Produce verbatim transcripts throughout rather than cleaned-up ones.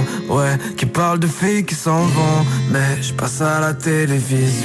Ouais, qui parle de filles qui s'en vont, mais je passe à la télévision.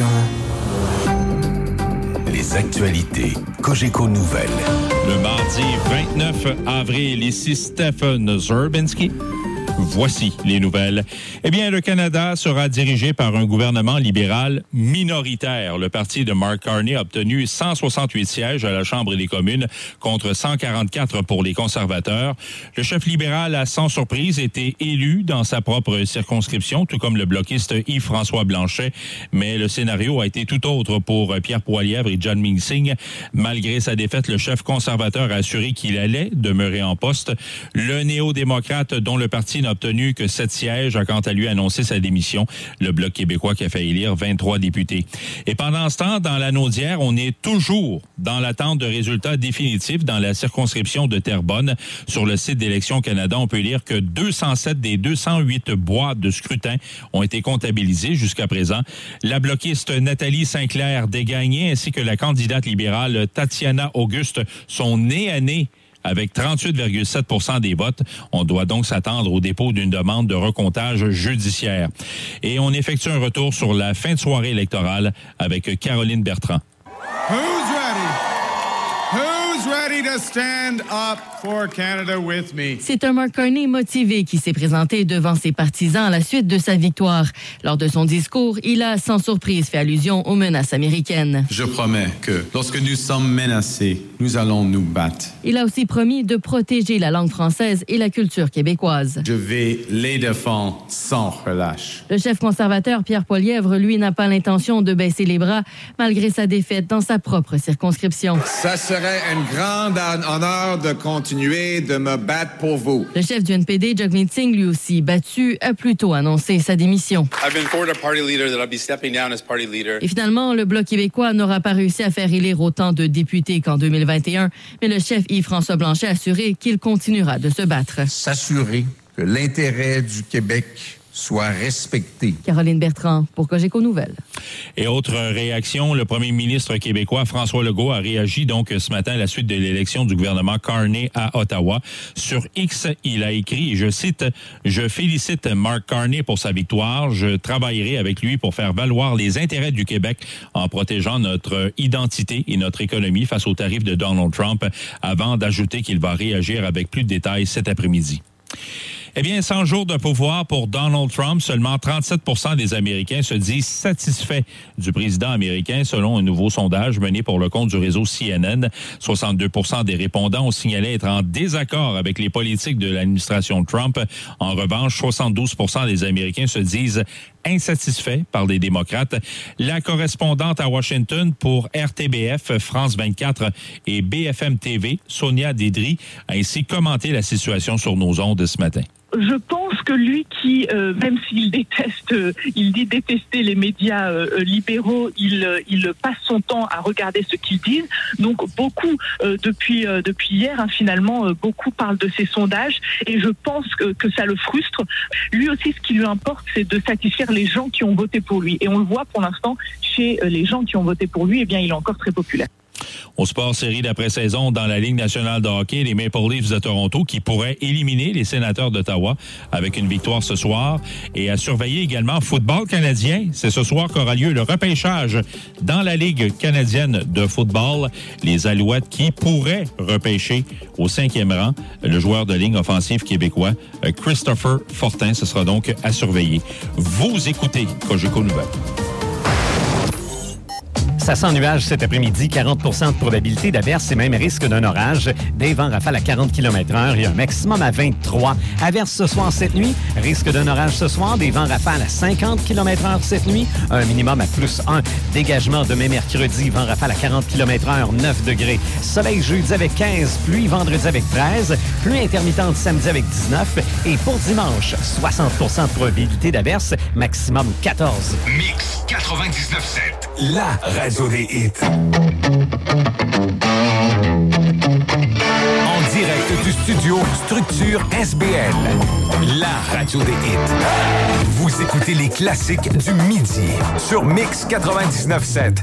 Les actualités Cogeco Nouvelles. Le mardi vingt-neuf avril, ici Stephen Zerbinski. Voici les nouvelles. Eh bien, le Canada sera dirigé par un gouvernement libéral minoritaire. Le parti de Mark Carney a obtenu cent soixante-huit sièges à la Chambre des communes contre cent quarante-quatre pour les conservateurs. Le chef libéral a sans surprise été élu dans sa propre circonscription, tout comme le bloquiste Yves-François Blanchet. Mais le scénario a été tout autre pour Pierre Poilievre et John Meengsing. Malgré sa défaite, le chef conservateur a assuré qu'il allait demeurer en poste. Le néo-démocrate, dont le parti n'a obtenu que sept sièges, a quant à lui annoncé sa démission. Le Bloc québécois qui a fait élire vingt-trois députés. Et pendant ce temps, dans l'anneau d'hier, on est toujours dans l'attente de résultats définitifs dans la circonscription de Terrebonne. Sur le site d'Élections Canada, on peut lire que deux cent sept des deux cent huit boîtes de scrutin ont été comptabilisées jusqu'à présent. La bloquiste Nathalie Sinclair-Desgagnés ainsi que la candidate libérale Tatiana Auguste sont nez à nez avec trente-huit virgule sept pour cent des votes. On doit donc s'attendre au dépôt d'une demande de recomptage judiciaire. Et on effectue un retour sur la fin de soirée électorale avec Caroline Bertrand. Who's ready? Who's ready to stand up for Canada with me? C'est un Mark Carney motivé qui s'est présenté devant ses partisans à la suite de sa victoire. Lors de son discours, il a sans surprise fait allusion aux menaces américaines. Je promets que lorsque nous sommes menacés, nous allons nous battre. Il a aussi promis de protéger la langue française et la culture québécoise. Je vais les défendre sans relâche. Le chef conservateur Pierre Poilievre, lui, n'a pas l'intention de baisser les bras malgré sa défaite dans sa propre circonscription. Ça serait un grand honneur de continuer de me battre pour vous. Le chef du N P D, Jagmeet Singh, lui aussi battu, a plutôt annoncé sa démission. I've been informed our party leader that I'll be stepping down as party leader. Et finalement, le Bloc québécois n'aura pas réussi à faire élire autant de députés qu'en deux mille vingt et un, mais le chef Yves-François Blanchet a assuré qu'il continuera de se battre. S'assurer que l'intérêt du Québec soit respecté. Caroline Bertrand pour Cogeco Nouvelles. Et autre réaction, le premier ministre québécois François Legault a réagi donc ce matin à la suite de l'élection du gouvernement Carney à Ottawa. Sur X, il a écrit, je cite, « Je félicite Mark Carney pour sa victoire. Je travaillerai avec lui pour faire valoir les intérêts du Québec en protégeant notre identité et notre économie face aux tarifs de Donald Trump », avant d'ajouter qu'il va réagir avec plus de détails cet après-midi. Eh bien, cent jours de pouvoir pour Donald Trump. Seulement trente-sept pour cent des Américains se disent satisfaits du président américain, selon un nouveau sondage mené pour le compte du réseau C N N. soixante-deux pour cent des répondants ont signalé être en désaccord avec les politiques de l'administration Trump. En revanche, soixante-douze pour cent des Américains se disent insatisfaits par les démocrates. La correspondante à Washington pour R T B F, France vingt-quatre et B F M T V, Sonia Dédry, a ainsi commenté la situation sur nos ondes ce matin. Je pense que lui qui, euh, même s'il déteste, euh, il dit détester les médias euh, libéraux, il, euh, il passe son temps à regarder ce qu'ils disent. Donc beaucoup, euh, depuis, euh, depuis hier, hein, finalement, euh, beaucoup parlent de ces sondages et je pense que, que ça le frustre. Lui aussi, ce qui lui importe, c'est de satisfaire les gens qui ont voté pour lui. Et on le voit pour l'instant, chez euh, les gens qui ont voté pour lui, eh bien, il est encore très populaire. Au sport série d'après-saison dans la Ligue nationale de hockey, les Maple Leafs de Toronto qui pourraient éliminer les Sénateurs d'Ottawa avec une victoire ce soir. Et à surveiller également football canadien. C'est ce soir qu'aura lieu le repêchage dans la Ligue canadienne de football. Les Alouettes qui pourraient repêcher au cinquième rang le joueur de ligne offensive québécois Christopher Fortin. Ce sera donc à surveiller. Vous écoutez Cogeco Nouvelles. Ça sent nuage cet après-midi, quarante pour cent de probabilité d'averse et même risque d'un orage. Des vents rafales à quarante kilomètres heure et un maximum à vingt-trois. Averse ce soir, cette nuit. Risque d'un orage ce soir. Des vents rafales à cinquante kilomètres heure cette nuit. Un minimum à plus un. Dégagement demain mercredi. Vents rafales à quarante kilomètres heure, neuf degrés. Soleil jeudi avec quinze. Pluie vendredi avec treize. Pluie intermittente samedi avec dix-neuf. Et pour dimanche, soixante pour cent de probabilité d'averse. Maximum quatorze. Mix quatre-vingt-dix-neuf sept. La radio des hits. En direct du studio Structure S B L. La radio des hits. Vous écoutez les classiques du midi sur Mix quatre-vingt-dix-neuf sept.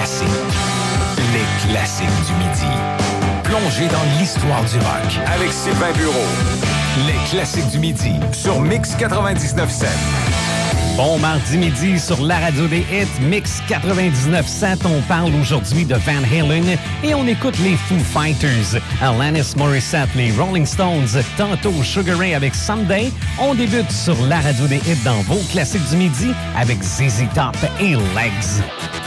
Voici les classiques du midi. Plongez dans l'histoire du rock avec Sylvain Bureau. Les classiques du midi sur Mix quatre-vingt-dix-neuf sept. Bon mardi midi sur la radio des hits, Mix quatre-vingt-dix-neuf sept. On parle aujourd'hui de Van Halen et on écoute les Foo Fighters, Alanis Morissette, les Rolling Stones, tantôt Sugar Ray avec Someday. On débute sur la radio des hits dans vos classiques du midi avec Z Z Top et Legs.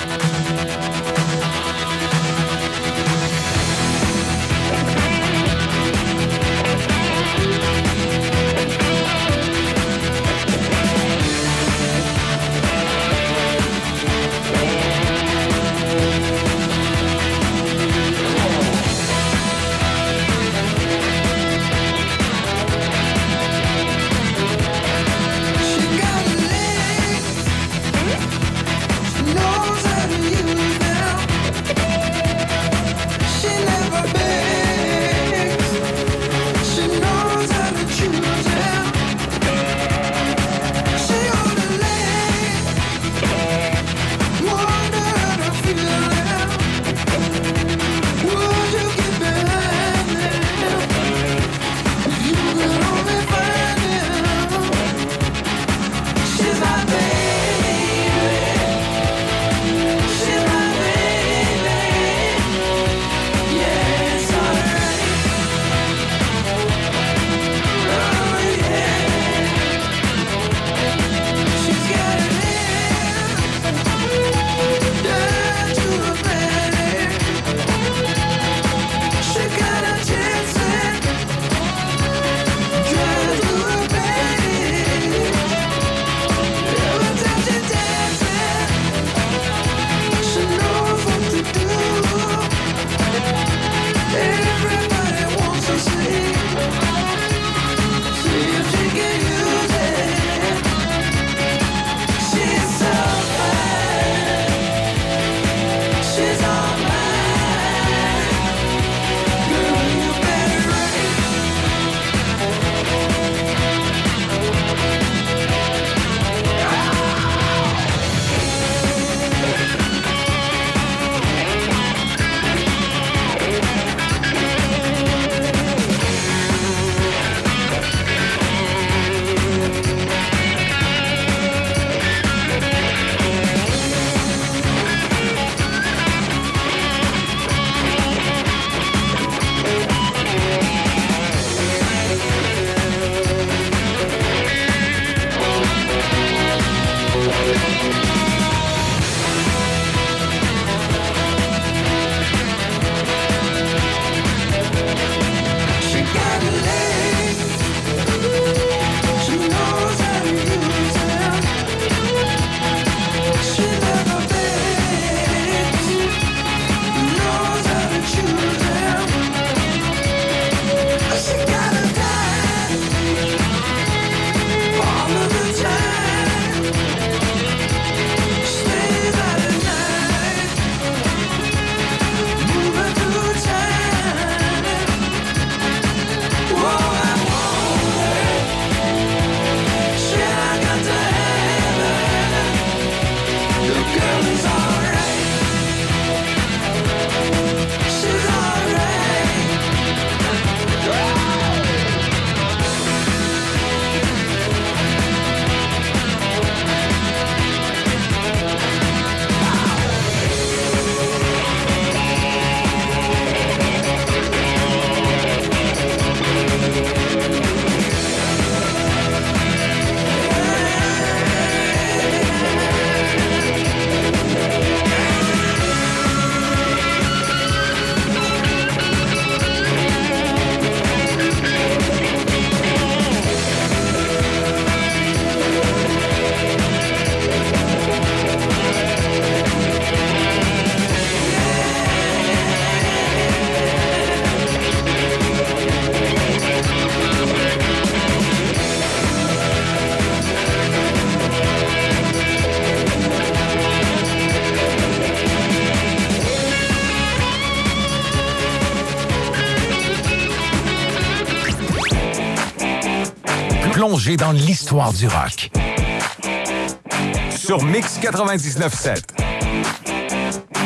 Plongez dans l'histoire du rock. Sur Mix quatre-vingt-dix-neuf sept.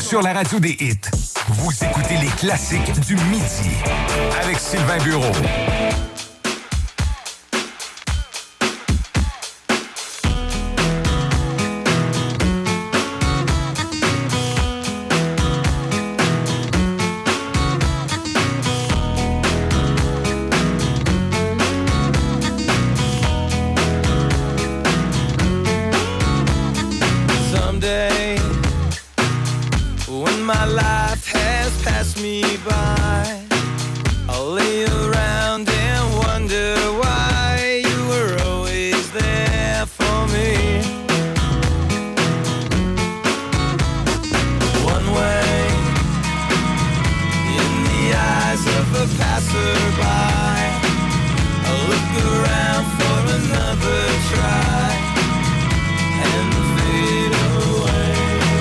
sur la radio des hits. Vous écoutez les classiques du midi avec Sylvain Bureau. My life has passed me by. I'll lay around and wonder why you were always there for me. One way in the eyes of a passerby, I look around for another try and fade away.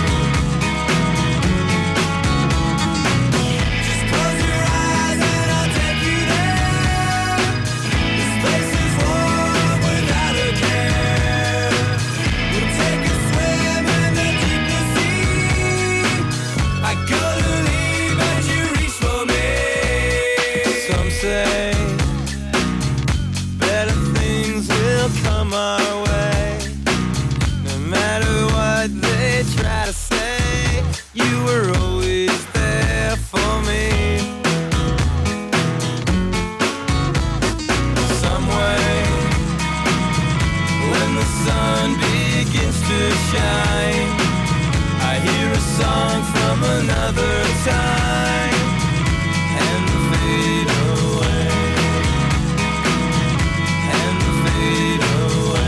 Our way, no matter what they try to say, you were always there for me. Some way, when the sun begins to shine, I hear a song from another time and fade away, and fade away.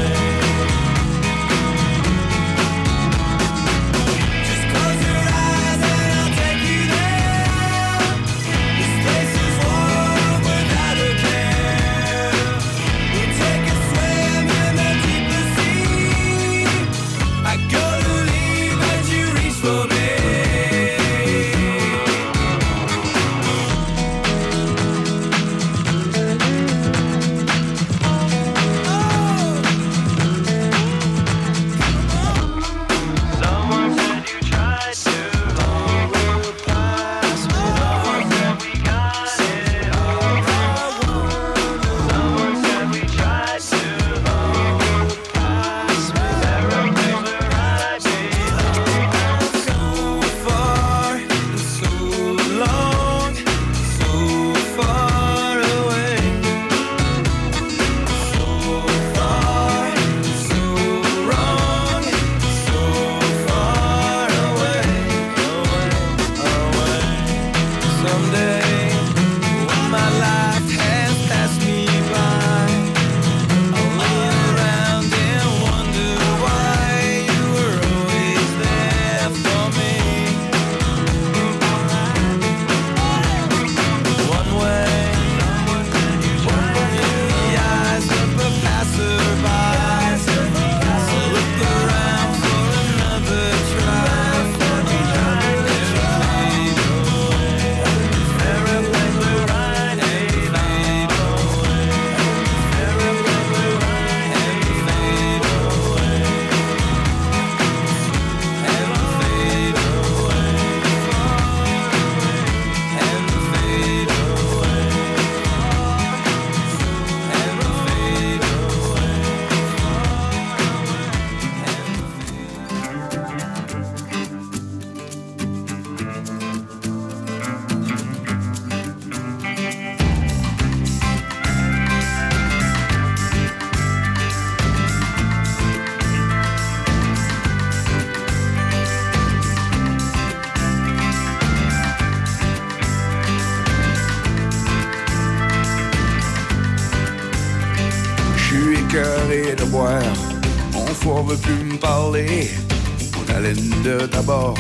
De boire, mon foie veut plus me parler, mon haleine de tabac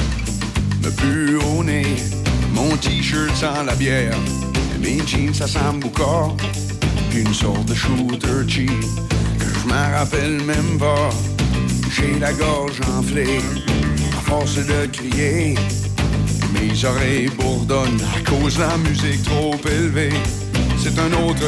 me pue au nez, mon t-shirt sent la bière, mes jeans ça sent le boucard, puis une sorte de shooter cheap que je m'en rappelle même pas. J'ai la gorge enflée, à force de crier, mes oreilles bourdonnent à cause de la musique trop élevée. C'est un autre